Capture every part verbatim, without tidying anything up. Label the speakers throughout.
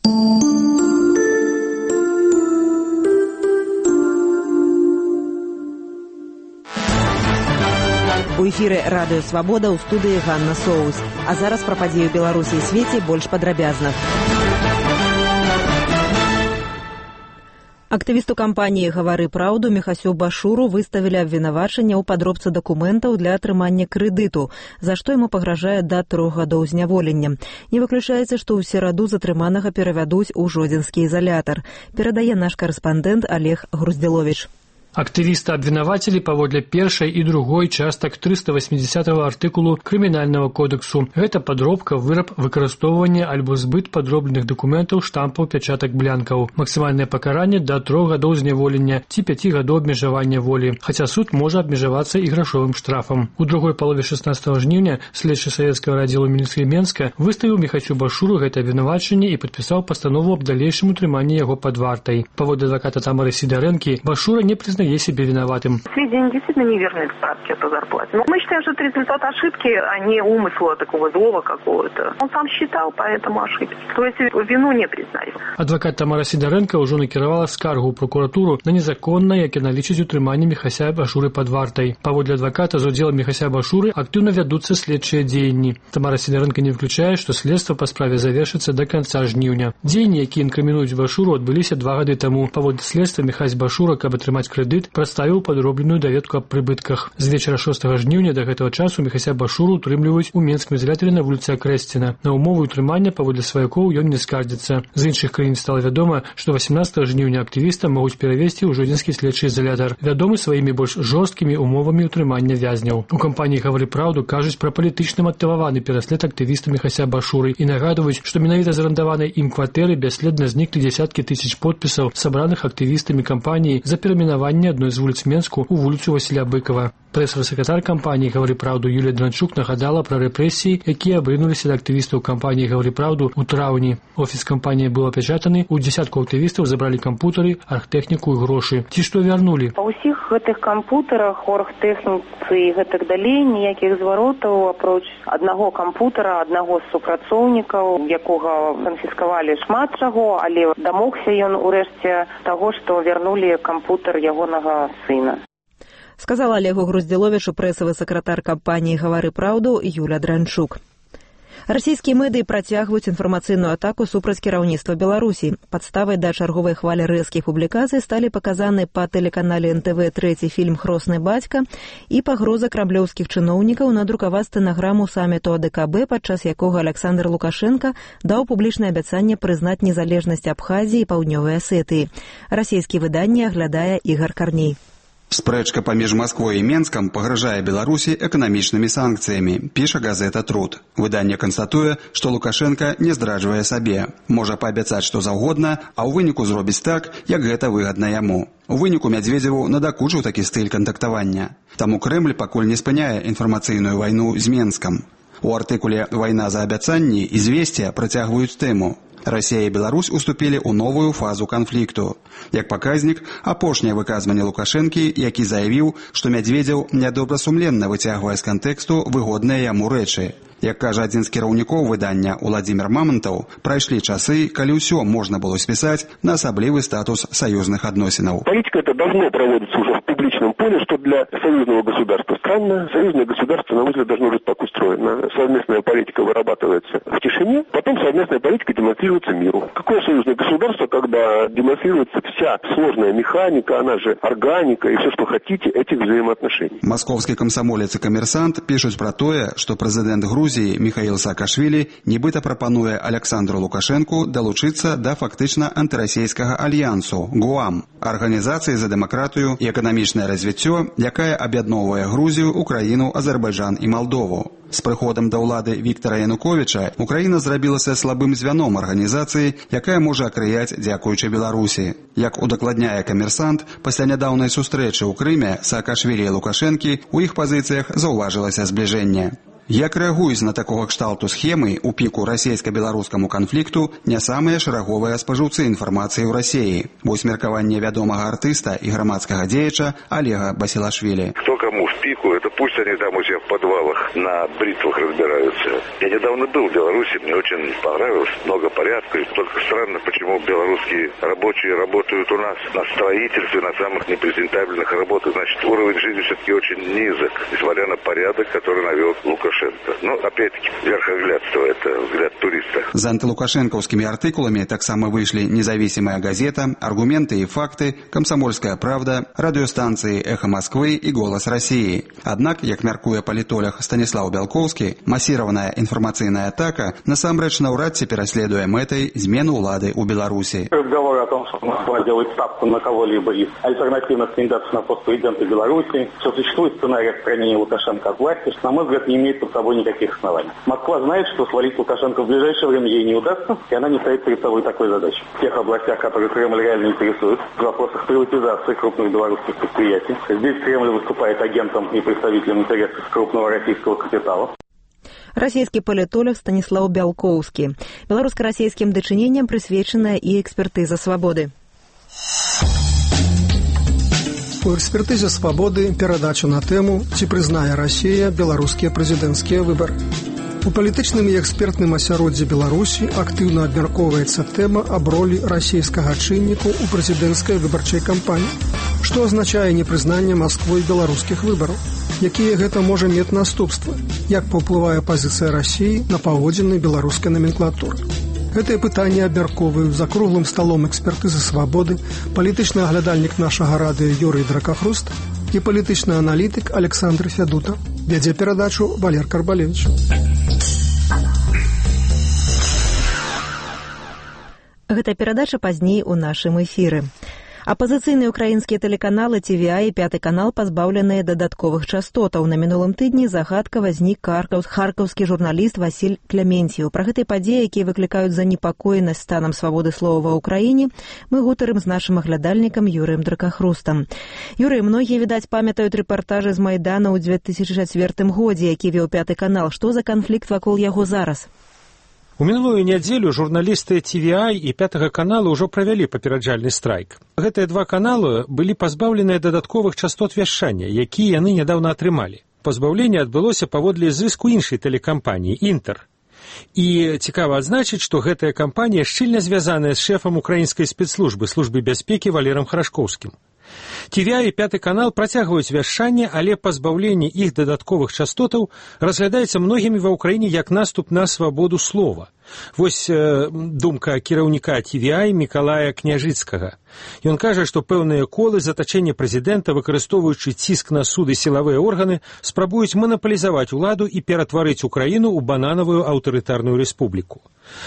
Speaker 1: У эфіры радыё «Свабода», ў студыі Ганна Соус. А зараз пра падзеі ў Беларусі і свеце больш падрабязна. Актывісту кампаніі «Гавары праўду» Мехасю Башуру выставілі абвінавачанне ў падробцы дакументаў для атрымання крэдыту, за што яму пагражае да трох гадоў зняволення. Не выключаецца, што ў сераду затрыманага перавядуць у жодзінскі ізалятар. Перадае наш карэспандэнт Олег Груздзіловіч.
Speaker 2: Актывіста абвінавацілі паводле першай і другой частак трыста васьмідзесятага артыкулу Крымінальнага кодексу. Гэта падробка, выраб, выкарыстоўванне альбо збыт падробленых дакументаў, штампаў, пячатак, блянкаў. Максімальнае пакаранне да трох гадоў зняволення ці пяці гадоў абмежавання волі, хаця суд можа абмежавацца і грашовым штрафам. У другой палове шаснаццатага жніўня следчы савецкага радзелу міліцыі Менска выставіў Мехасю Башуру гэта абвінавачанне і падпісаў пастанову аб далейшым утрыманні яго пад вартай. Паводле адваката Тамары Сидоренко, Башура не признае себе виноватым.
Speaker 3: Сведения действительно неверные справки по зарплате. Но мы считаем, что это результат ошибки, а не умысла такого злого какого-то. Он сам считал, поэтому ошибся. То есть вину не признает.
Speaker 2: Адвокат Тамара Сидоренко ўжо накіравала скаргу ў прокуратуру на незаконнае, як яна лічыць, утрыманне Мехася Башуры пад вартай. Паводле адваката, з удзелам Мехася Башуры актыўна вядуцца следчыя дзеянні. Тамара Сидоренко не выключае, што следства па справе завершыцца да канца жніўня. Дзеянні, якія інкрымінуюць Башуру, адбыліся два гады таму. Паводле следства Мехась Башура, каб атрымаць крэдыт, прадставіў падробленую даведку аб прыбытках. З вечара шостага жніўня да гэтага часу Мехася Башуру утрымліваюць у Менскім ізалятары на вуліцы Акрэсціна. На умовы утрымання паводле сваякоў ён не скардзіцца. З іншых краін стала вядома, што васемнаццатага жніўня актывіста могуць перавесці ў жодзінскі следчы ізалятар, вядомы сваімі больш жорсткімі умовамі утрымання вязняў. У кампаніі «Гавары праўду» кажуць пра палітычна матываваны пераслед актывіста Мехася Башуры і нагадваюць, што менавіта з арандаванай ім кватэры бясследна зніклі дзясяткі тысяч подпісаў, сабраных актывістамі кампаніі за перайменаванне адной з вуліц Менску у вуліцу Васіля Быкова. Прэсавы сакратар кампаніі «Гавары праўду» Юлія Дранчук нагадала пра рэпрэсіі, якія абрынуліся да актывістаў кампаніі «Гавары праўду» у траўні. Офіс кампаніі быў апячатаны, у дзесятку актывістаў забралі кампутары, аргтэхніку і грошы. Ці што вярнулі?
Speaker 4: Па ўсіх гэтых кампутарах, оргтэхніцы і гэтак далей ніякіх зваротаў, апроч аднаго кампутара, аднаго з супрацоўнікаў, якога канфіскавалі шмат чаго, але дамогся ён урэшце таго, што вярнулі кампутар ягонага сына.
Speaker 1: Сказала Олегу Груздзіловічу прэсавы сакратар кампаніі «Гавары праўду» Юля Дранчук. Расійскія медыі працягваюць інфармацыйную атаку супраць кіраўніцтва Беларусі. Падставай да чарговай хвалі рэзкіх публікацый сталі паказаны па тэлеканале эн тэ вэ трэці фільм «Хросны бацька» і пагроза крамлёўскіх чыноўнікаў надрукаваць стэнаграму саміту а дэ ка бэ, падчас якога Александр Лукашенка даў публічнае абяцанне прызнаць незалежнасць Абхазіі і Паўднёвай Асетыі. Расійскія выданні аглядае Ігар Карней.
Speaker 5: Спрэчка паміж Масквой і Менскам пагражае Беларусі эканамічнымі санкцыямі, піша газета «Труд». Выданне канстатуе, што Лукашенка не здраджвае сабе. Можа паабяцаць што заўгодна, а ў выніку зробіць так, як гэта выгадна яму. У выніку Мядзведзеву надакучыў такі стыль кантактавання. Таму Крэмль пакуль не спыняе інфармацыйную вайну з Менскам. У артыкуле «Вайна за абяцанні» «Ізвесця» працягваюць тэму. Расія і Беларусь уступілі ў новую фазу канфлікту. Як паказнік, апошняе выказванне Лукашэнкі, які заявіў, што Мядзведзеў нядобрасумленна выцягвае з кантэксту выгодныя яму рэчы. Як кажа адзін з кіраўнікоў выдання Уладзімір Мамантаў, прайшлі часы, калі ўсё можна было спісаць на асаблівы статус саюзных адносінаў.
Speaker 6: Политика это давно проводится уже в публичном поле, что для союзного государства странно. Союзное государство, на мой взгляд, должно быть так устроено. Совместная политика вырабатывается в тишине, потом совместная политика демонстрируется миру. Какое союзное государство, когда демонстрируется вся сложная механика, она же органика и все, что хотите, этих взаимоотношений.
Speaker 5: Московский комсомолец и коммерсант пишут про то, что президент Грузии Михаил Саакашвили нібыта прапануе Александру Лукашенку далучыцца да фактычна антырасійскага альянсу ГУАМ, арганізацыі за дэмакратыю і эканамічнае развіццё, якая аб'ядноўвае Грузію, Украіну, Азербайджан і Малдову. З прыходам да ўлады Віктара Януковіча Украіна зрабілася слабым звяном арганізацыі, якая можа акрыяць дзякуючы Беларусі. Як удакладняе камерсант, пасля нядаўнай сустрэчы ў Крыме Саакашвілі і Лукашэнкі ў іх пазіцыях заўважылася збліжэнне. Як рэагуюць на такога кшталту схемы у піку расійска-беларускаму канфлікту не самыя шараговыя спажыўцы інфармацыі ў Расіі. Вось меркаванне вядомага артыста і грамадскага дзеяча Олега Басилашвили.
Speaker 7: Кто кому в пику, это пусть они там у себя в подвалах на бритвах разбираются. Я недавно был в Беларуси, мне очень понравилось, много порядка. И только странно, почему белорусские рабочие работают у нас на строительстве, на самых непрезентабельных работах. Значит, уровень жизни все-таки очень низок, несмотря на порядок, который навел Лукашенко. Но, опять-таки, верхоглядство, это взгляд туриста.
Speaker 5: За антилукашенковскими артикулами таксама вышли «Независимая газета», «Аргументы и факты», «Комсомольская правда», радиостанции «Эхо Москвы» и «Голос России». Однако, як мяркуе палітолог Станіслав Бялкоўскі, масіраваная інфармацыйная атака насамрэч наўрад ці пераследуе мэтай змену ўлады ў Беларусі.
Speaker 8: Разговоры о том, что Москва делает ставку на кого-либо из альтернативных кандидатов на пост президента Беларуси, что существует сценарий отстранения Лукашенко от власти, что, на мой взгляд, не имеет под собой никаких оснований. Москва знает, что свалить Лукашенко в ближайшее время ей не удастся, и она не стоит перед собой такой задачей. В тех областях, которые Кремль реально интересует, в вопросах приватизации крупных белорусских предприятий, здесь Кремль выступает агентом и представителем интересов крупного российского капитала.
Speaker 1: Расійскі палітолог Станіслаў Бялкоўскі. Беларуска-расійскім дачыненням прысвечаная і экспертыза свабоды.
Speaker 9: У экспертызе свабоды перадача на тэму «Ці прызнае Расія беларускія прэзідэнцкія выбары». У палітычным і экспертным асяроддзі Беларусі актыўна абмяркоўваецца тэма аб ролі расійскага чынніку ў прэзідэнцкай выбарчай кампаніі, што азначае непрызнанне Масквой беларускіх выбараў. Якія гэта можа мець наступствы, як паўплывае пазіцыя Расіі на паводзіны беларускай наменклатуры. Гэтыя пытанні абмяркоўваюць за круглым сталом экспертызы свабоды палітычны аглядальнік нашага радыё Юрый Дракахруст і палітычны аналітык Александр Фядута. Вядзе перадачу Валер Карбалевич.
Speaker 1: Гэта перадача пазней у нашым эфіры. Апазіцыйныя ўкраінскія тэлеканалы Ці Ви Ай і Пяты канал пазбаўленыя дадатковых частотаў. На мінулым тыдні загадкава знік харкаўскі журналіст Васіль Кляментьеў. Пра гэтай падзеі, якія выклікаюць занепакоенасць станам свабоды слова ва ўкраіне, мы гутарым з нашым аглядальнікам Юрыем Дракахрустам. Юрый, многія, відаць, памятаюць рэпартажы з Майдана ў дзве тысячы чацвёртым годзе, які веў Пяты канал. Што за канфлікт вакол яго зараз?
Speaker 10: У мінулую нядзелю журналісты Ці Ви Ай і Пятага канала ўжо правялі папераджальны страйк. Гэтыя два каналы былі пазбаўленыя дадатковых частот вяшчання, якія яны нядаўна атрымалі. Пазбаўленне адбылося паводле зыску іншай тэлекампаніі «Інтэр». І цікава адзначыць, што гэтая кампанія шчыльна звязаная з шэфам украінскай спецслужбы, службы бяспекі Валерам Харашкоўскім. Ці Ви Ай і Пяты канал працягваюць вяшчанне, але пазбаўленне іх дадатковых частотаў разглядаецца многімі ва ўкраіне як наступ на свабоду слова. Вось э, думка кіраўніка Ці Ви Ай Мікалая Княжыцкага. Ён кажа, што пэўныя колы затачэння прэзідэнта, выкарыстоўваючы ціск на суды сілавыя органы, спрабуюць манапалізаваць уладу і ператварыць Украіну ў бананавую аўтарытарную рэспубліку.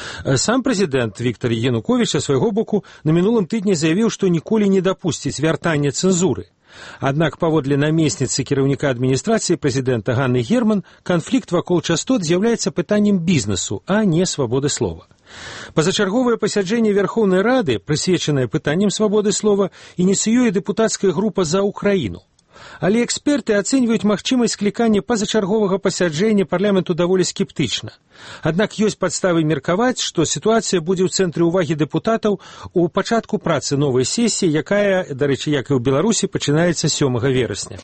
Speaker 10: Сам прэзідэнт Віктар Януковіч са свайго боку на мінулым тыдні заявіў, што ніколі не дапусціць вяртання цэнзуры. Аднак паводле намесніцы кіраўніка адміністрацыі прэзідэнта Ганны Герман, канфлікт вакол частот з'яўляецца пытаннем бізнесу, а не свабоды слова. Пазачарговае пасяджэнне Верхоўнай Рады, прысвечанае пытанням свабоды слова, ініцыюе дэпутацкая група «За Украіну». Але эксперты ацэньваюць магчымасць склікання пазачарговага пасяджэння парламенту даволі скептычна. Аднак ёсць падставы меркаваць, што сітуацыя будзе ў цэнтры ўвагі дэпутатаў у пачатку працы новай сесіі, якая, дарэчы, як і ў Беларусі, пачынаецца сёмага верасня.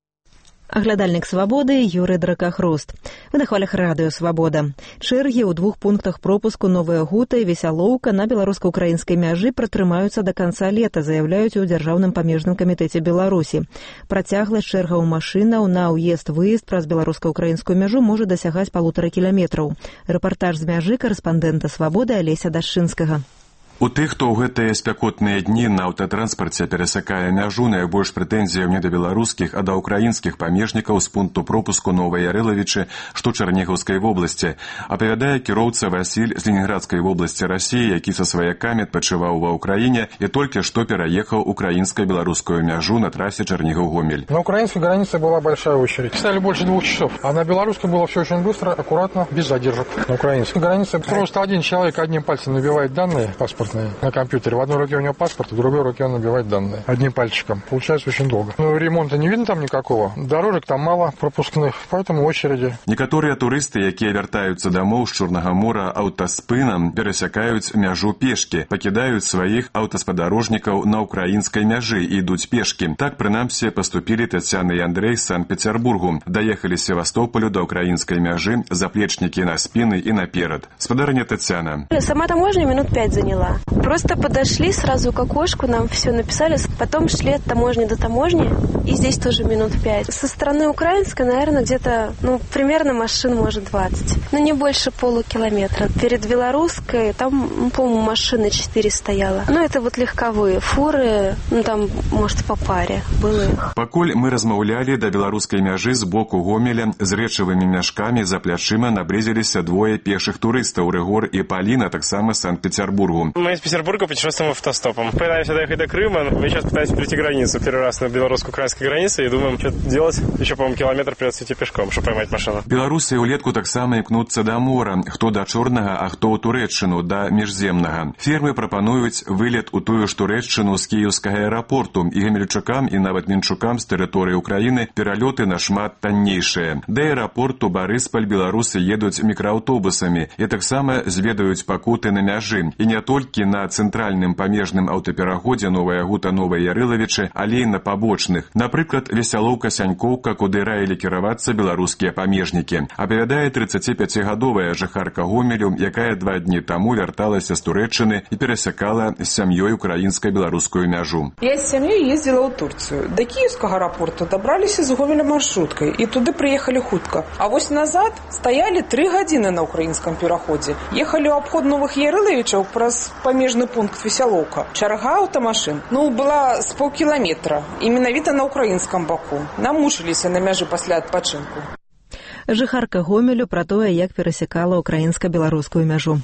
Speaker 1: Аглядальнік свабоды Юрый Дракахруст. Вы на хвалях радыё «Свабода». Чэргі ў двух пунктах пропуску Новая Гута і Весялоўка на беларуска-украінскай мяжы пратрымаюцца да канца лета, заяўляюць у Дзяржаўным памежным камітэце Беларусі. Працягласць чэргаў машынаў на ўезд-выезд праз беларуска-украінскую мяжу можа дасягаць палутара кіламетраў. Рэпартаж з мяжы карэспандэнта «Свабоды» Алеся Дашчынскага.
Speaker 11: У тых, хто ў гэтыя спякотныя дні на аўтатранспарце перасякае мяжу, найбольш прэтэнзіяў не да беларускіх, а да ўкраінскіх памежнікаў з пункту пропуску Новай Ярэлавічы, што Чарнігаўскай вобласці, апавядае кіроўца Васіль з Ленінградскай вобласці Расіі, які са сваякамі адпачываў ва ўкраіне і толькі што пераехаў украінска-беларускую мяжу на трасе Чарнігаў-Гомель.
Speaker 12: На украинской границе была большая очередь. Стояли больше двух часов. А на белорусской было все очень быстро, аккуратно, без задержек. На украинской границе просто один человек одним пальцем набивает данные паспорта серьезные на компьютере. В одной руке у него паспорт, в другой руке он набивает данные одним пальчиком. Получается очень долго. Но ремонта не видно там никакого. Дорожек там мало пропускных, поэтому очереди.
Speaker 11: Некоторыя турысты, якія вяртаюцца дамоў з Чорнага мора аўтаспынам, перасякаюць мяжу пешкі, пакідаюць сваіх аўтаспадарожнікаў на украінскай мяжы і ідуць пешкі. Так, прынамсі, паступілі Тацяна і Андрэй з Санкт-Петербургу. Даехалі з Севастополю да украінскай мяжы, заплечнікі на спіны і наперад. Спадарыня Тацяна.
Speaker 13: Сама таможня минут пять заняла. Просто подошли сразу к окошку, нам все написали, потом шли от таможни до таможни, и здесь тоже минут пять. Со стороны украинской, наверное, где-то, ну, примерно машин, может, двадцать. Ну, не больше полукилометра. Перед белорусской, там, ну, по-моему, машины четыре стояло. Ну, это вот легковые фуры, ну, там, может, по паре было их.
Speaker 11: Пакуль мы размаўлялі да беларускай мяжы з боку Гомеля, з рэчавымі мяшкамі за плячыма наблизиліся двое пешых турыстаў, Рыгор и Полина, таксама з Санкт-Петербургу.
Speaker 14: Мы из Петербурга путешествуем автостопом. Пытаемся доехать до Крыма. Мы сейчас пытаемся перейти границу. Первый раз на белорусско-украинской границе и думаем, что делать. Еще, по-моему, километр придется идти пешком, чтобы поймать машину.
Speaker 11: Беларусы улетку таксама імкнуцца да мора. Хто да Чорнага, а хто ў Турэччыну, да Міжземнага. Фірмы прапануюць вылет у тую ж Турэччыну з кіеўскага аэрапорту, і гамельчукам і нават мінчукам з тэрыторыі Украіны пералёты нашмат таннейшыя. Да аэрапорту Барысполь беларусы едуць мікрааўтобусамі і таксама зведаюць пакуты на мяжы. І не толькі на цэнтральным памежным аўтапераходзе Новая Гута Новая Ярылавічы, але і на пабочных. Напрыклад, Весялоўка-Сянькоўка, куды раілі кіравацца беларускія памежнікі. Апавядае трыццаціпяцігадовая жыхарка Гомелю, якая два дні таму вярталася з Турэччыны і перасякала з сям'ёй украінска-беларускую мяжу.
Speaker 15: Я з сям'ёй ездзіла ў Турцыю. Да кіеўскага аэрапорта дабраліся з Гомеля маршруткай і туды прыехалі хутка. А вось назад стаялі тры гадзіны на украінскім пераходзе. Ехалі ў абход Новых Ярылавічаў праз памежны пункт Весялоўка. Чарга аўтамашын, ну, была з паўкіламетра. І менавіта на украінскім баку. Намучыліся на мяжы пасля адпачынку.
Speaker 1: Жыхарка Гомелю пра тое, як перасякала украінска-беларускую мяжу.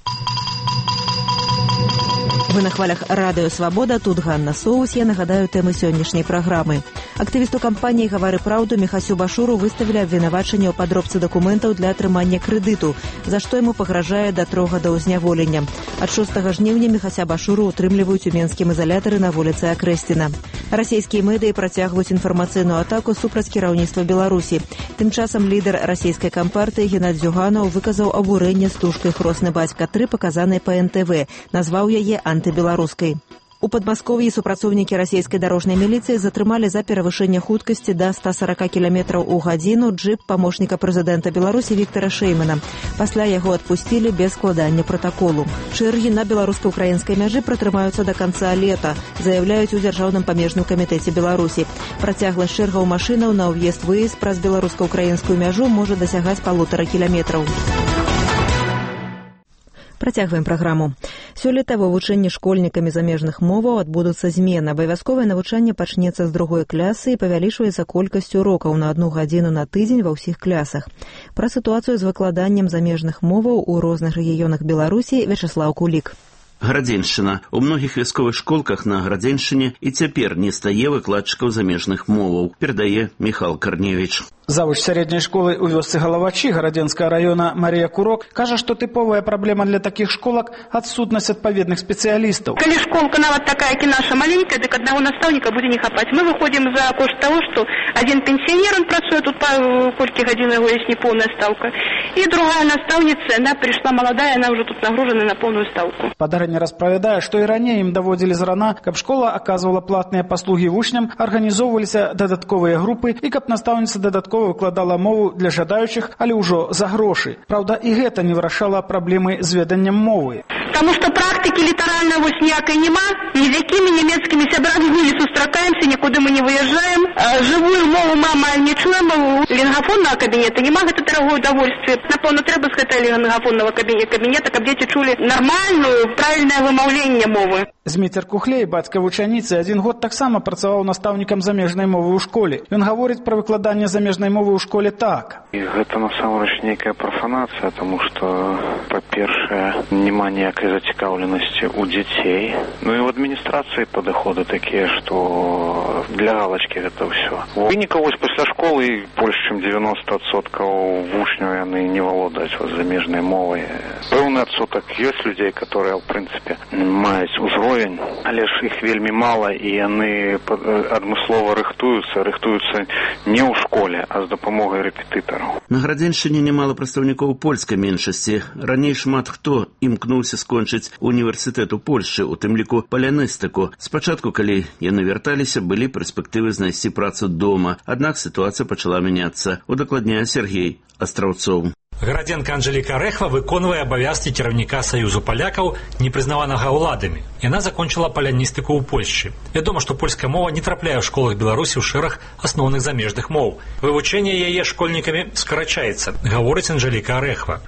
Speaker 1: Вы на хвалях радыё «Свабода», тут Ганна Соус. Я нагадаю тэмы сённяшняй праграмы. Актывісту кампаніі «Гавары праўду» Міхасю Башуру выставілі абвінавачанне ў падробцы дакументаў для атрымання крэдыту, за што яму пагражае да трох гадоў зняволення. Ад шостага жніўня Міхася Башуру утрымліваюць у менскім ізалятары на вуліцы Акрэсціна. Расійскія медыі працягваюць інфармацыйную атаку супраць кіраўніцтва Беларусі. Тым часам лідар расійскай кампартыі Геннадзь Зюганаў выказаў абурэнне стужкай «Хросны бацька тры», паказанай па эн тэ вэ, назваў яе антыбеларускай. У Падмасков'і супрацоўнікі расійскай дарожнай міліцыі затрымалі за перавышэнне хуткасці да ста сорока кіламетраў у гадзіну джип памочніка прэзідэнта Беларусі Віктара Шэймана. Пасля яго адпусцілі без складання пратаколу. Чэргі на беларуска-украінскай мяжы пратрымаюцца да канца лета, заяўляюць у Дзяржаўным памежным камітэце Беларусі. Працягласць чэргаў машынаў на ўезд-выезд праз беларуска-украінскую мяжу можа дасягаць палутара кіламетраў. Працягваем праграму. Сёлета ва вывучэнні школьнікамі замежных моваў адбудуцца змены. Абавязковае навучанне пачнецца з другой клясы і павялічваецца колькасць урокаў на адну гадзіну на тыдзень ва ўсіх клясах. Пра сітуацыю з выкладаннем замежных моваў у розных рэгіёнах Беларусі Вячаслаў Кулік.
Speaker 16: Градзеншчына. У многіх вясковых школках на Градзеншчыне і цяпер не стае выкладчыкаў замежных моваў, перадае Міхал Карневіч.
Speaker 17: Завуч сярэдняй школы ў вёсцы Галавачы Гарадзенскага района Марія Курок кажа, што тыповая праблема для такіх школак – адсутнасць адпаведных спецыялістаў.
Speaker 18: Калі школка нават такая, як і наша маленькая, дык аднаго настаўніка будзе не хапаць. Мы выходзім за кошт таго, што адзін пенсіянер, он працуе тут па колькі гадзін, яго ёсць непоўная стаўка. І другая настаўніца, яна прыйшла маладая, яна ўжо тут нагружана на поўную стаўку.
Speaker 17: Падаранне распавядае, што і раней ім даводзілі зарана, каб школа аказвала платныя паслугі вучням, арганізоўваліся дадатковыя групы і каб настаўніца дадаткова выкладала мову для жадаючых, але ўжо за грошы. Праўда, і гэта не вырашала праблемы з веданнем мовы.
Speaker 18: Таму што практыкі літаральна вось ніякай няма, ні з якімі нямецкімі сябрамі мы не сустракаемся, нікуды мы не выязджаем. Жывую мову мы амаль не чуем, лінгафоннага кабінета няма, гэта дарагое удовольствие. Напэўна, трэба з гэтага лінгафоннага кабінета, каб дзеці чулі нармальную, правільнае вымаўленне мовы.
Speaker 17: Зміцер Кухлей, бацька вучаніцы, адзін год таксама працаваў настаўнікам замежнай мовы ў школе. Ён гаворыць пра выкладанне замежнай мовы ў школе так.
Speaker 19: І гэта насамрэч нейкая прафанацыя, тому што, па-першае, няма ніякай зацікаўленасці ў дзяцей. Ну і ў адміністрацыі падыходы такія, што для галачкі гэта ўсё. У выніку вось пасля школы больш чым дзевяноста адсоткаў вучняў яны не валодаюць замежнай мовай. Пэўны адсотак ёсць людзей, которые, ў прынцыпе, маюць узровень, але ж іх вельмі мала, і яны адмыслова рыхтуюцца, рыхтуюцца не ў школе, а з дапамогай рэпетытараў.
Speaker 16: На Градзеншчыне нямала прадстаўнікоў польскай меншасці. Раней шмат хто імкнуўся скончыць універсітэт у Польшчы, у тым ліку паляністыку. Спачатку, калі яны вярталіся, былі перспектывы знайсці працу дома. Аднак сітуацыя пачала мяняцца, удакладняе Сергей Астраўцоў.
Speaker 20: Градзенка Анжеліка Рэхва выконвае абавязкі кіраўніка Саюзу палякаў, непрызнаванага ўладамі. Яна закончыла паляністыку ў Польшчы. Вядома, што польская мова не трапляе ў школах Беларусі ў шэраг асноўных замежных моў. Вывучэнне яе школьнікамі скарачаецца, гаворыць Анжеліка Рэхва.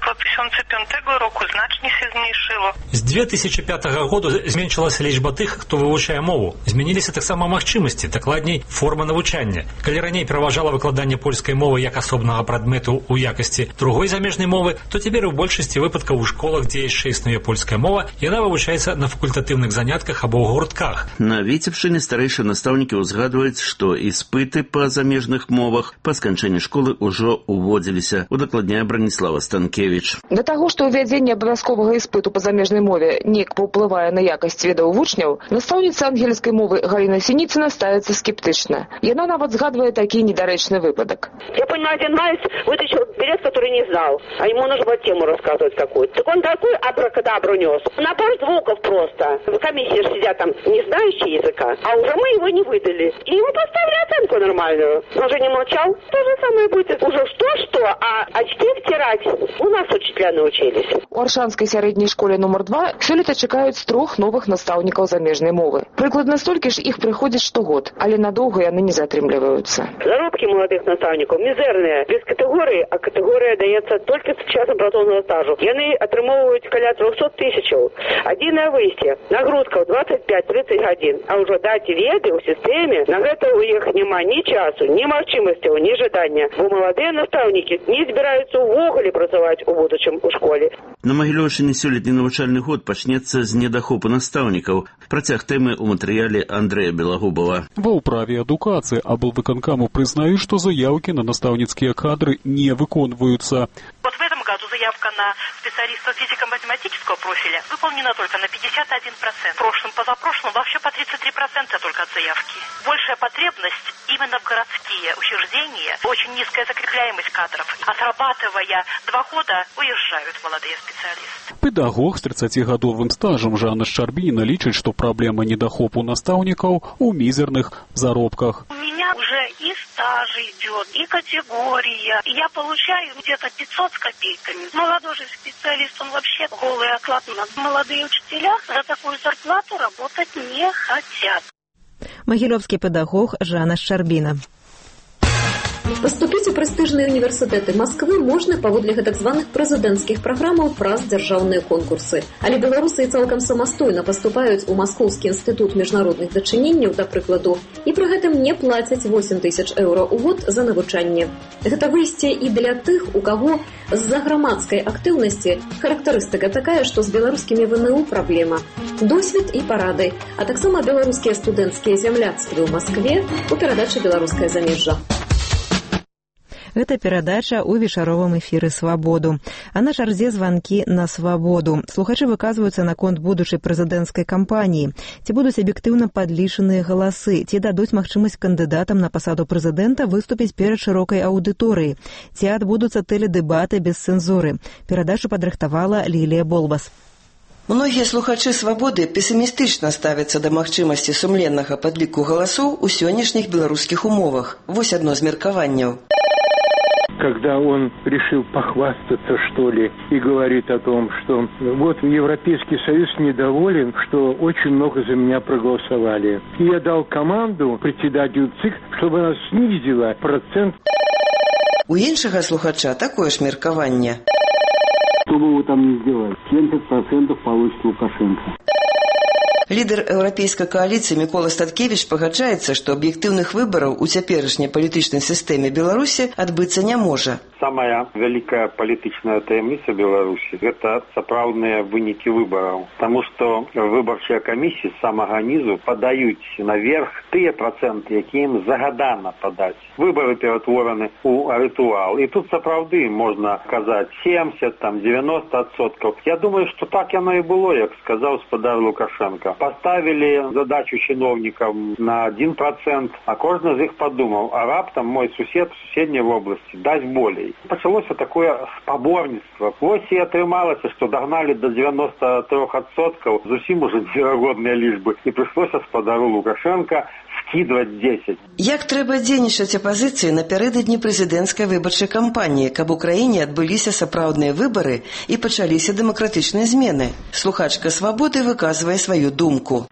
Speaker 20: З две тысячи пятага году зменшылася лічба тых, хто вывучае мову. Змяніліся таксама магчымасці, дакладней, форма навучання. Калі раней пераважала выкладанне польскай мовы як асобнага прадмету ў якасці другой замежнай мовы, то цяпер у большасці выпадкаў у школах, дзе яшчэ існуе польская мова, яна вывучаецца на факультатыўных занятках або ў гуртках.
Speaker 16: На Віцебшчыне старэйшыя настаўнікі ўзгадваюць, што іспыты па замежных мовах па сканчэнні школы ўжо уводзіліся, удакладняе Браніслава Станкевіч.
Speaker 21: Да таго, што ўвядзенне абавязковага іспыту па замежнай мове неяк паўплывае на якасць ведаў вучняў, настаўніца ангельскай мовы Галіна Сініцына ставіцца скептычна. Яна нават згадвае такі недарэчны выпадак.
Speaker 22: Я понимаю, один мальчик вытащил билет, который не знал, а ему нужно было тему рассказывать какую-то. Так он такой абракадабру нес. На пару звуков просто. В комиссии сидят там не знающие языка, а уже мы его не выдали. И ему поставили оценку нормальную. Он же не молчал. То же самое будет. Уже что-что, а очки втирать у нас учителя научились.
Speaker 21: У Аршанскай сярэдняй школе номер два сёлета чакаюць трох новых настаўнікаў замежнай мовы. Прыкладна столькі ж іх прыходзіць штогод, але надоўга яны не затрымліваюцца.
Speaker 22: Заробки молодых наставников мизерные, без категории, а категория дается только с часом працоўнага стажу. Яны атрымоўваюць каля трёхсот тысячаў. Адзінае выйсце, нагрузка ў двадцать пять тридцать гадзін, а ўжо даць веды ў сістэме, на гэта ў іх няма ні часу, ні магчымасцяў, ні жадання, бо маладыя настаўнікі не збіраюцца ўвогуле працаваць у будучым у школе.
Speaker 16: На Магілёўшчыне сёлетні навучальны год пачнецца з недахопу настаўнікаў. Працяг тэмы ў матэрыяле Андрэя Белагубова.
Speaker 23: Ва ўправе адукацыі аблвыканкаму прызнаюць, што заяўкі на настаўніцкія кадры не выконваюцца.
Speaker 24: Вот в этом году заявка на специалистов физико-математического профиля выполнена только на пятьдесят один процент. В прошлом, позапрошлом вообще по тридцать три процента только от заявки. Большая потребность именно в городские учреждения. Очень низкая закрепляемость кадров. Отрабатывая два года, уезжают молодые специалисты.
Speaker 23: Педагог с тридцатигадовым стажем Жанна Щарбіна лічыць, што праблема недахопу настаўнікаў у мізерных заробках.
Speaker 24: У меня уже и стаж идет, и категория. Я получаю где-то пятьсот с копейками. Молодой же специалист, он вообще голый оклад. Молодые учителя за такую зарплату работать не хотят.
Speaker 1: Магілёўскі педагог Жанна Щарбіна.
Speaker 25: Паступіць у прэстыжныя універсітэты Масквы можна паводле гэтак званых прэзідэнцкіх праграмаў праз дзяржаўныя конкурсы. Але беларусы і цалкам самастойна паступаюць у Маскоўскі інстытут міжнародных дачыненняў, да прыкладу, і пры гэтым не плацяць восемь тысяч еўра ў год за навучанне. Гэта выйсце і для тых, у каго з-за грамадскай актыўнасці характарыстыка такая, што з беларускімі ВНУ праблема. Досвед і парады, а таксама беларускія студэнцкія зямляцтвы ў Маскве у перадачы «Беларускае замежжа».
Speaker 1: Гэта перадача ў вечаровым эфіры «Свабоду». А на чарзе званкі на свабоду. Слухачы выказваюцца наконт будучай прэзідэнцкай кампаніі. Ці будуць аб'ектыўна падлічаныя галасы, ці дадуць магчымасць кандыдатам на пасаду прэзідэнта выступіць перад шырокай аўдыторыяй, ці адбудуцца тэледэбаты без цэнзуры. Перадачу падрыхтавала Лілія Болбас.
Speaker 26: Многія слухачы «Свабоды» песімістычна ставяцца да магчымасці сумленнага падліку галасоў у сённяшніх беларускіх умовах. Вось адно з меркаванняў.
Speaker 27: Когда он решил похвастаться, что ли, и говорит о том, что вот Европейский Союз недоволен, что очень много за меня проголосовали. И я дал команду председателю ЦИК, чтобы она снизила процент.
Speaker 26: У іншага слухача такое ж меркаванне.
Speaker 28: Что бы вы там ни сделали, семьдесят процентов получит Лукашенко.
Speaker 26: Лідар еўрапейскай кааліцыі Мікола Статкевіч пагаджаецца, што аб'ектыўных выбараў у цяперашняй палітычнай сістэме Беларусі адбыцца не можа.
Speaker 2: Самая вялікая палітычная таямніца Беларусі – гэта сапраўдныя вынікі выбараў. Таму што выбарчыя камісіі з самага нізу падаюць наверх тыя працэнты, якія ім загадана падаць. Выбары ператвораны ў рытуал. І тут сапраўды можна казаць семьдесят, там, девяносто адсоткаў. Я думаю, што так яно і было, як сказаў спадар Лукашенко. Поставили задачу чиновникам на один процент, а кожны з іх падумаў, а раптам мой сусед в суседняй вобласці дасць болей. Пачалося такое спаборніцтва. Вось і атрымалася, што дагналі до девяноста трёх адсоткаў, зусім ужо неверагодныя лічбы, і прыйшлося спадару Лукашенко скидывать десять.
Speaker 26: Як трэба дзейнічаць апазіцыі напярэдадні прэзідэнцкай выбарчай кампаніі, каб у краіне адбыліся сапраўдныя выбары і пачаліся дэмакратычныя змены? Слухачка «Свабоды» выказвае сваю думку.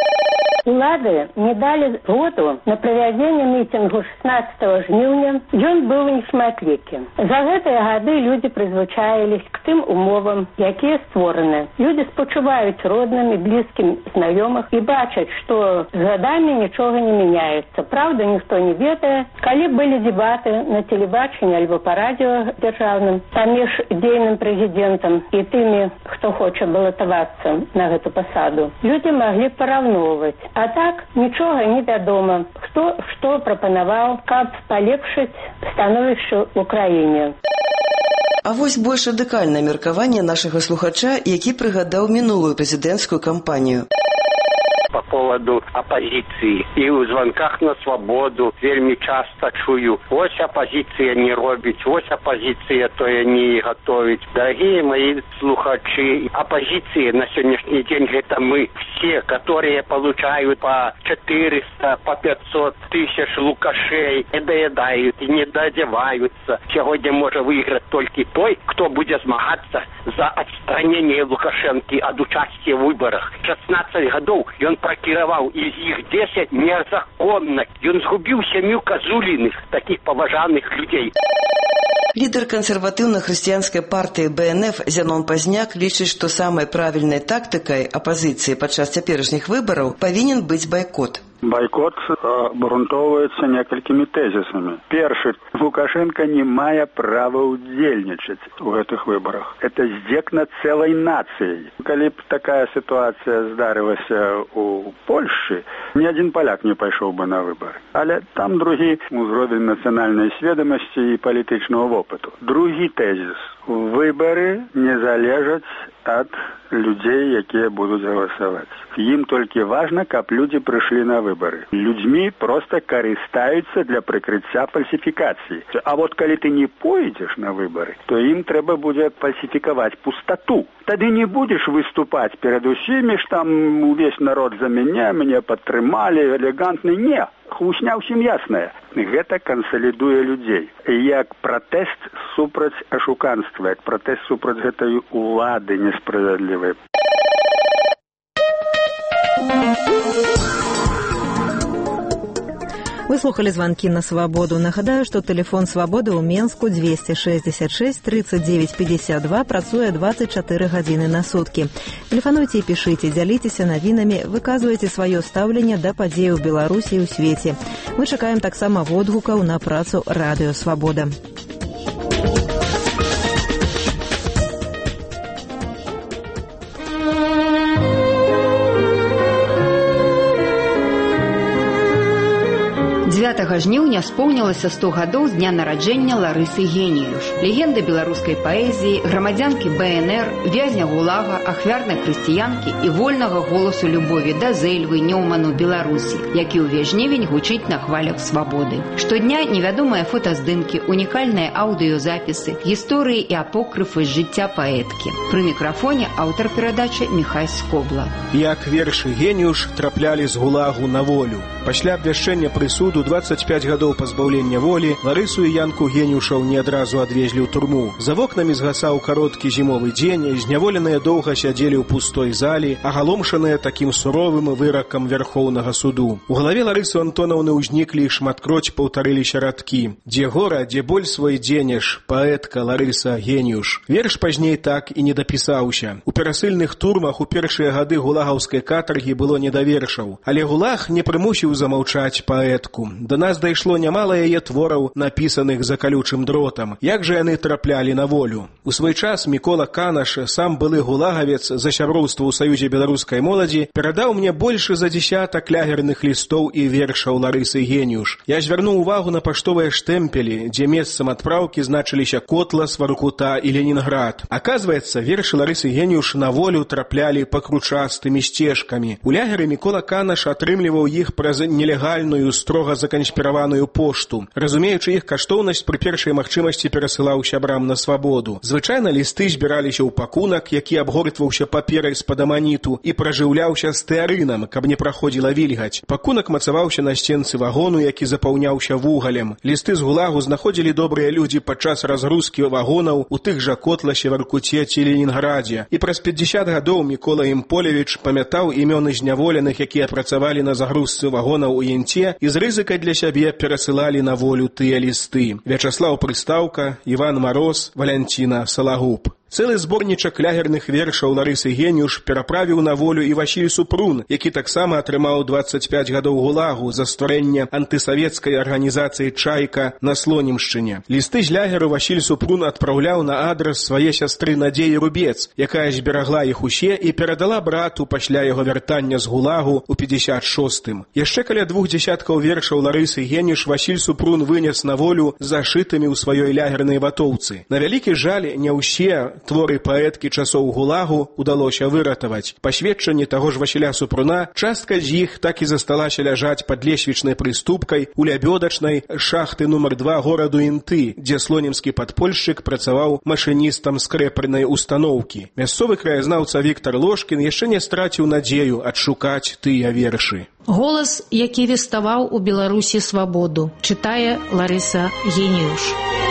Speaker 3: Улады не далі згоду на правядзенне мітынгу шестнадцатого жніўня, ён быў нешматлікі. За гэтыя гады людзі прызвычаілись к тым умовам, якія створаны. Людзі спачуваюць родным і блізкім знаёмых і бачаць, што з гадамі нічога не мяняецца. Праўда, ніхто не ведае, калі былі дэбаты на тэлебачанні альбо па радыё дзяржаўным паміж дзейным прэзідэнтам і тымі, хто хоча балатавацца на гэту пасаду, людзі маглі параўноўваць. А так, нічога не вядома, хто што прапанаваў, каб палепшыць становішча ў краіне.
Speaker 26: А вось больш радыкальнае меркаванне нашага слухача, які прыгадаў минулую прэзідэнцкую кампанію.
Speaker 4: По поводу оппозиции. И в звонках на свободу вельми часто чую. Ось оппозиция не робить, ось оппозиция то и не готовить. Дорогие мои слухачи, оппозиция на сегодняшний день это мы все, которые получают по четыреста, по пятьсот тысяч лукашей, не доедают и не додеваются. Сегодня может выиграть только той, кто будет змагаться за отстранение Лукашенко от участия в выборах. шестнадцать годов и он прокировал из их десять незаконно. И он сгубил семью Козулиных, таких поважанных людей.
Speaker 26: Лідар кансерватыўна-хрысціянскай партыі Бэ Эн Эф Зянон Пазняк лічыць, што самай правільнай тактыкай апазіцыі падчас цяперашніх выбараў павінен быць байкот.
Speaker 5: Бойкот обґрунтовується некалькими тезисами. Перший, Лукашенко не мае права удзельнічаць у гэтых выборах. Это здзек над цэлай нацыяй. Калі б такая ситуація здарылася у Польшчы, ні адзін паляк не пайшоў бы на выборы. Але там другі узровень нацыянальнай сведомасці і палітычнага вопыту. Другі тезис. Выборы не залежаць ад людзей, якія будуць галасаваць. Ім толькі важна, каб людзі прыйшлі на выборы. Людзьмі проста карыстаюцца для прыкрыцця фальсіфікацыі. А вот калі ты не пойдзеш на выборы, то ім трэба будзе фальсіфікаваць пустату. Тады не будзеш выступаць перад усімі, ж там увесь народ за мяне, мяне падтрымалі, элегантны. Не. Хлусня ўсім ясная. Гэта кансалідуе людзей. Як пратэст супраць ашуканства, як пратэст супраць гэтай улады несправядлівай.
Speaker 1: Вы слухали звонки на «Свободу». Нагадаю, што тэлефон «Свободы» ў Менску двести шестьдесят шесть тридцать девять пятьдесят два працуе двадцать четыре гадзіны на суткі. Тэлефануйце і пішыце, дзяліцеся навінамі, выказвайце сваё стаўленне да падзей у Беларусі і ў свеце. Мы чакаем таксама водгукаў на працу радыё «Свобода».
Speaker 6: дзевятага жніўня споўнілася сто гадоў з дня нараджэння Ларысы Геніюш, легенды беларускай паэзіі, грамадзянкі Бэ Эн Эр, вязня ГУЛАГа, ахвярнай хрысціянкі і вольнага голасу любові да Зэльвы, Нёману, Беларусі, які ўвесь жнівень гучыць на хвалях свабоды. Штодня невядомыя фотаздымкі, унікальныя аўдыёзапісы, гісторыі і апокрыфы з жыцця паэткі. Пры мікрафоне аўтар перадачы Міхай Скобла.
Speaker 7: Як вершы Геніюш траплялі з ГУЛАГу на волю. Пасля абвяшчэння прысуду двадцать двадцать пять гадоў пазбаўлення волі, Ларысу і Янку Геніюшаў не адразу адвезлі ў турму. За вокнамі згасаў кароткі зімовы дзень, зняволеныя доўга сядзелі ў пустой залі, агаломшаныя такім суровым выракам Вярхоўнага суду. У галаве Ларысы Антонаўны ўзніклі і шматкроць паўтарыліся радкі. Дзе гора, дзе боль свой дзенеш, паэтка Ларыса Геніюш. Верш пазней так і не дапісаўся. У перасыльных турмах у першыя гады гулагаўскай катаргі было не да вершаў. Але гулаг не прымусіў замаўчаць паэтку. Да нас дайшло нямала яе твораў, напісаных за калючым дротам. Як жа яны траплялі на волю? У свой час Мікола Канаш, сам былы гулагавец за сяброўства ў Саюзе беларускай моладзі, перадаў мне больш за дзесятак лягерных лістоў і вершаў Ларысы Геніюш. Я звярнуў увагу на паштовыя штэмпелі, дзе месцам адпраўкі значыліся Котлас, Воркута і Ленінград. Аказваецца, вершы Ларысы Геніюш на волю траплялі пакручастымі сцежкамі. У лягеры Мікола Канаш атрымліваў іх праз нелегальную, строга заканспіраваную пошту. Разумеючы іх каштоўнасць, пры першай магчымасці перасылаў сябрам на свабоду. Звычайна лісты збіраліся ў пакунак, які абгортваўся паперай з-пад аманіту і пражыўляўся стэарынам, каб не праходзіла вільгаць. Пакунак мацаваўся на сценцы вагону, які запаўняўся вугалем. Лісты з гулагу знаходзілі добрыя людзі падчас разгрузкі вагонаў у тых жа Котласе, Воркуце ці Ленінградзе. І праз пятьдесят гадоў Мікола Імполевіч памятаў імёны зняволеных, якія працавалі на загрузцы вагонаў у Янце і з рызыкай для сябе перасылалі на волю тыя лісты. Вячаслаў Прыстаўка, Іван Мароз, Валянціна Салагуб. Цэлы зборнічак лягерных вершаў Ларысы Геніюш пераправіў на волю і Васіль Супрун, які таксама атрымаў двадцать пять гадоў гулагу за стварэнне антысавецкай арганізацыі «Чайка» на Слонімшчыне. Лісты з лягеру Васіль Супрун адпраўляў на адрас свае сястры Надзеі Рубец, якая зберагла іх усе і перадала брату пасля яго вяртання з гулагу ў пятьдесят шостым. Яшчэ каля двух дзесяткаў вершаў Ларысы Геніюш Васіль Супрун вынес на волю зашытымі ў сваёй лягернай ватоўцы. На вялікі жаль, не ўсе творы паэткі часоў гулагу удалося выратаваць. Па сведчанні таго ж Васіля Супруна, частка з іх так і засталася ляжаць пад лесвічнай прыступкай у лябёдачнай шахты нумар два гораду Інты, дзе слонімскі падпольшчык працаваў машыністам скрэпарнай устаноўкі. Мясцовы краязнаўца Віктар Лошкін яшчэ не страціў надзею адшукаць тыя вершы.
Speaker 8: Голас, які веставаў у Беларусі свабоду, чытае Ларыса Геніюш.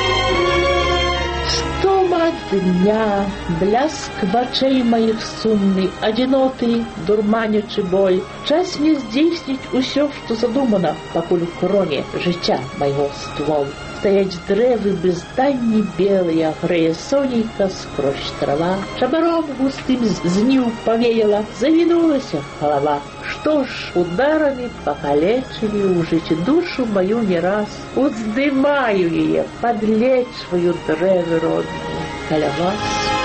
Speaker 9: Дня, бляск вачэй моих сумны, одиноты, дурманячы боль. Час мне здзейсніць усё, што задумана, пакуль у кроне жыцця майго ствол. Стаяць дрэвы безданні белыя, грэе сонейка скрозь трава. Чабаром густым зню павеяла, завінулася галава. Што ж, ударамі пакалечылі ў жыцці душу маю не раз. Уздымаю яе, падлечваю дрэвы родныя каля вас.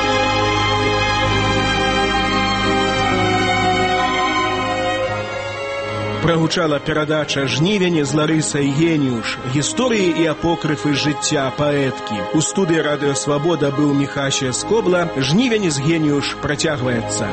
Speaker 7: Прагучала перадача «Жнівень» з Ларысай Геніюш. Гісторыі і апокрыфы жыцця паэткі. У студыі «Радыё Свабода» быў Міхася Скобла. «Жнівень» з Геніюш працягваецца.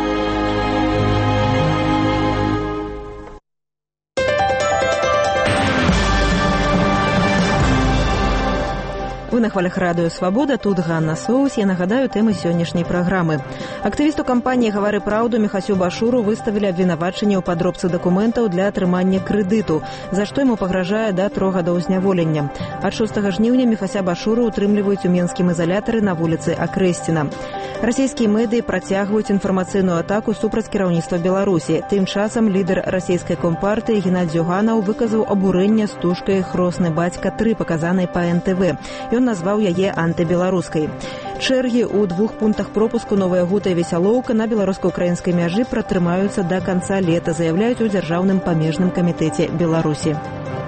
Speaker 1: Вы на хвалях радыё «Свабода», тут Ганна Соус. Я нагадаю тэмы сённяшняй праграмы. Актывісту кампаніі «Гавары праўду» Міхасю Башуру выставілі абвінавачанне ў падробцы дакументаў для атрымання крэдыту, за што яму пагражае да трох гадоў зняволення. Ад шостага жніўня Міхася Башуру утрымліваюць у менскім ізалятары на вуліцы Акрэсціна. Расійскія медыі працягваюць інфармацыйную атаку супраць кіраўніцтва Беларусі. Тым часам лідар расійскай компартыі Геннадзь Зюганаў выказаў абурэнне стужкай «Хросны бацька тры», паказанай па эн тэ вэ. Ён назваў яе антыбеларускай. Чэргі ў двух пунктах пропуску Новая Гута і Весялоўка на беларуска-украінскай мяжы пратрымаюцца да канца лета, заяўляюць у Дзяржаўным памежным камітэце Беларусі.